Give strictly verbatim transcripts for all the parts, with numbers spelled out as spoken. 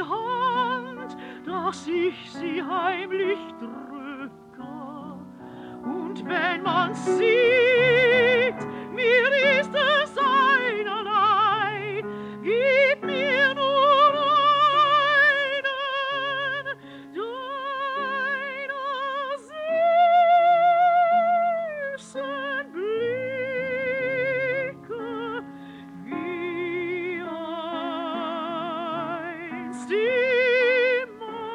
die Hand, dass ich sie heimlich drücke. Und wenn man sieht, mir ist es einerlei, gib mir nur einen deiner süßen Blicke, wie einst die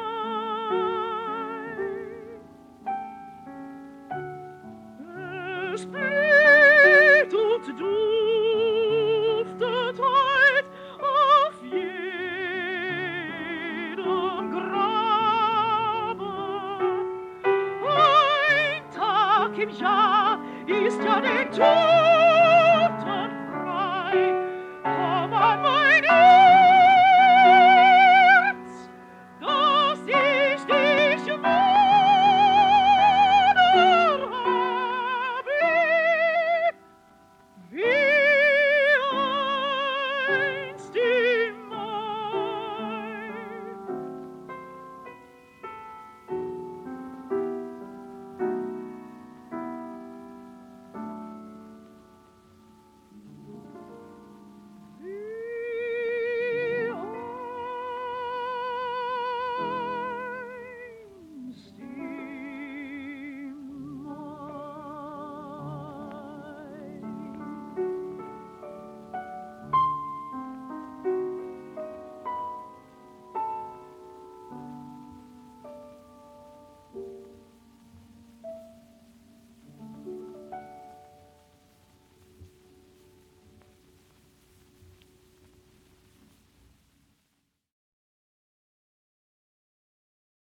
mein. Es blüht und duftet heut auf jedem Grabe. Ein Tag im Jahr ist ja der Tod.